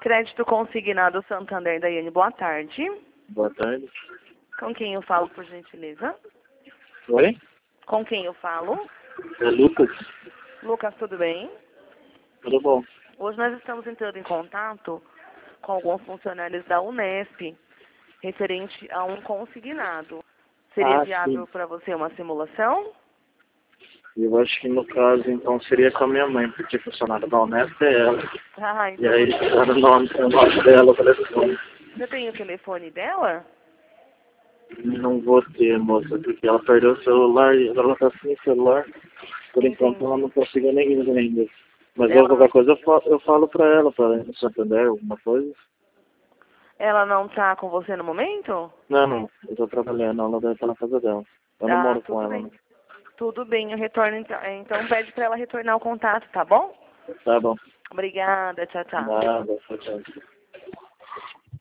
Crédito consignado Santander, Daiane, boa tarde. Boa tarde. Com quem eu falo, por gentileza? Oi? Com quem eu falo? É Lucas. Lucas, tudo bem? Tudo bom? Hoje nós estamos entrando em contato com alguns funcionários da Unesp, referente a um consignado. Seria viável Sim. para você uma simulação? Eu acho que no caso, então, seria com a minha mãe, porque funcionário da Unesp é ela. Ah, E então aí, era o nome dela, o telefone. você tem o telefone dela? Não vou ter, moça, porque ela perdeu o celular e agora ela tá sem celular. Por enquanto, ela não conseguiu nem ir ainda. Mas eu, qualquer coisa eu falo pra ela ir no Santander, alguma coisa. Ela não tá com você no momento? Não. Eu tô trabalhando, ela deve estar na casa dela. Eu não moro com Tudo ela, bem. não. Tudo bem, eu retorno então. Então pede para ela retornar o contato, tá bom? Tá bom. Obrigada, tchau, tchau. Nada, tchau.